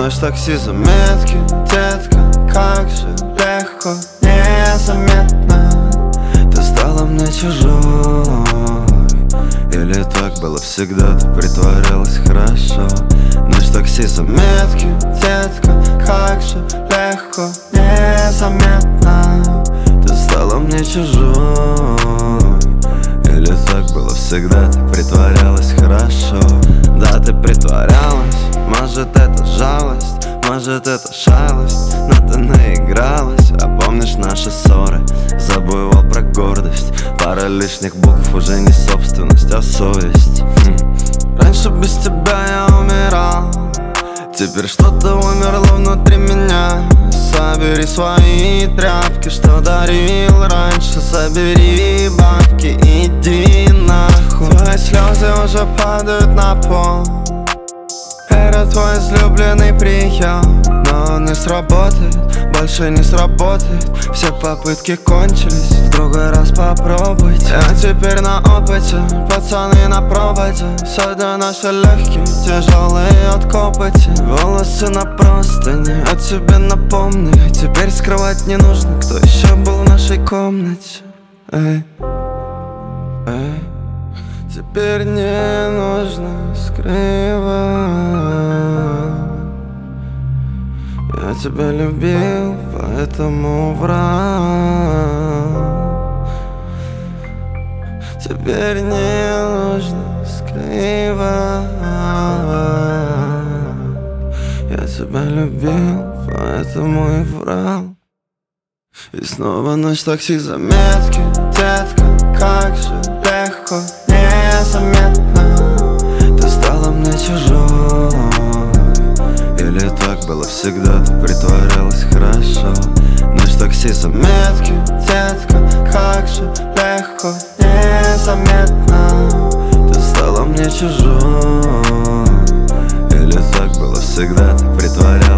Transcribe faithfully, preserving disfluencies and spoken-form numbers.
ночь такси заметки, детка, как же легко, незаметно ты стала мне чужой. Или так было всегда, ты притворялась хорошо. Ночь такси заметки, детка, как же легко, незаметно ты стала мне чужой. Или так было всегда, ты притворялась хорошо. Да, ты притворялась, может это жалость, может это шалость, но ты наигралась. А помнишь наши ссоры, забывал про гордость. Пара лишних букв уже не собственность, а совесть. хм. Раньше без тебя я умирал, теперь что-то умерло внутри меня. Собери свои тряпки, что дарил раньше, собери бабки, иди нахуй. Твои слезы уже падают на пол. Это твой излюбленный прием, но он не сработает, больше не сработает. Все попытки кончились, в другой раз попробуйте. Я теперь на опыте, пацаны на проводе. Сегодня наши легкие, тяжелые от копоти. Волосы на простыне о тебе напомнили. Теперь скрывать не нужно, кто еще был в нашей комнате. Эй, эй. Теперь не нужно скрывать. Я тебя любил, поэтому врал. Теперь не нужно скрывать. Я тебя любил, поэтому и врал. И снова ночь такси заметки, детка, как же легко, незаметно ты стала мне чужой. Или так было всегда, ты притворялась хорошо. Ночь такси заметки, детка, как же легко, незаметно ты стала мне чужой. Или так было всегда, ты притворялась